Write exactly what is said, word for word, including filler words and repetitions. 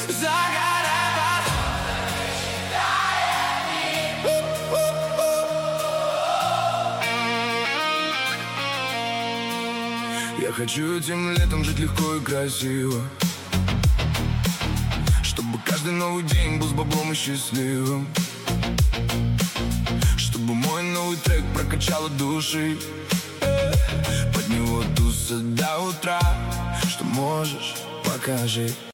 Загорай под Я хочу этим летом жить легко и красиво, чтобы каждый новый день был с баблом и счастливым, чтобы мой новый трек прокачал от души. Под него туса до утра. Что можешь, покажи.